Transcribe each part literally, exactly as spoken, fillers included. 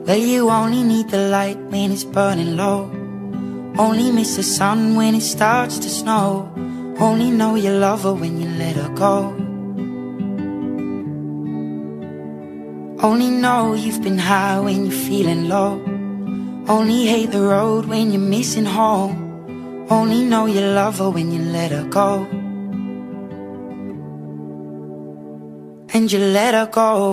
Well, you only need the light when it's burning low. Only miss the sun when it starts to snow. Only know you love her when you let her go. Only know you've been high when you're feeling low. Only hate the road when you're missing home. Only know you love her when you let her go. And you let her go.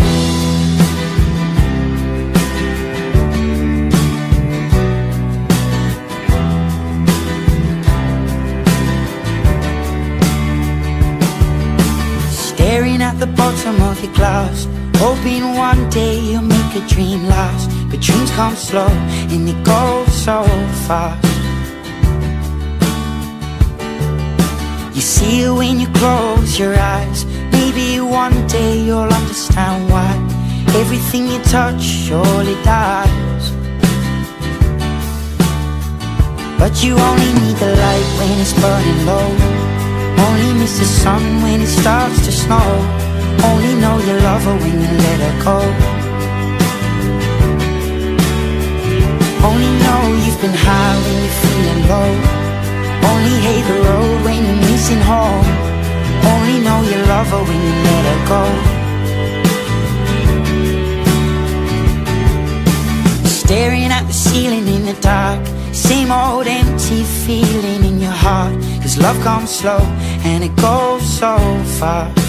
Staring at the bottom of your glass, hoping one day you'll make a dream last. But dreams come slow and they go so fast. You see it when you close your eyes. Maybe one day you'll understand why everything you touch surely dies. But you only need the light when it's burning low. Only miss the sun when it starts to snow. Only know you love her when you let her go. Only know you've been high when you're feeling low. Only hate the road when you're missing home. Only know you love her when you let her go. Staring at the ceiling in the dark, same old empty feeling in your heart. Cause love comes slow and it goes so fast.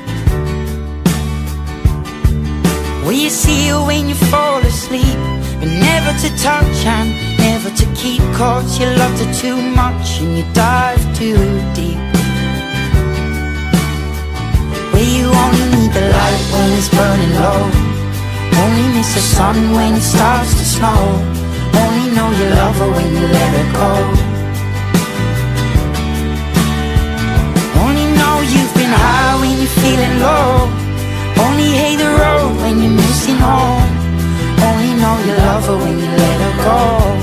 Well, you see her when you fall asleep, but never to touch and never to keep. Cause you loved her too much and you dive too deep. Well, you only need the light when it's burning low. Only miss the sun when it starts to snow. Only know you love her when you let her go. Only know you've been high when you're feeling low. Only hate the road when you're missing home. Only know you love her when you let her go.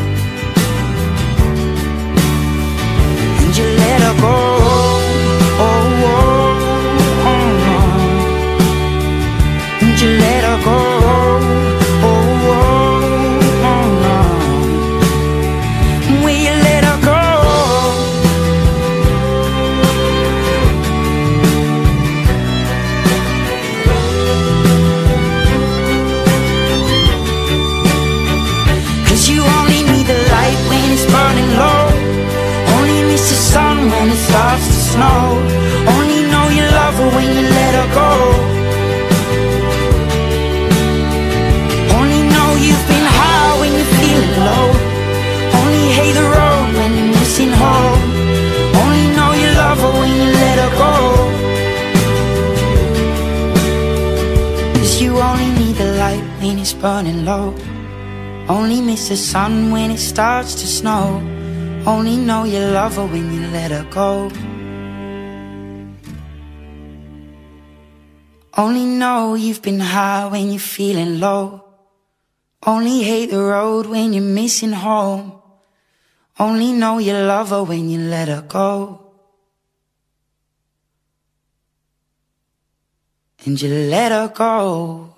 And you let her go. Oh, oh, oh, oh. And you let her go. Oh, oh, oh, oh. Will you let her go? Cause you only need the light when it's burning low. Only miss the sun when it starts to snow. Only know you love her when you let her go. Only know you've been high when you're feeling low. Only hate the road when you're missing home. Only know you love her when you let her go. Cause you only need the light when it's burning low. Only miss the sun when it starts to snow. Only know you love her when you let her go. Only know you've been high when you're feeling low. Only hate the road when you're missing home. Only know you love her when you let her go. And you let her go.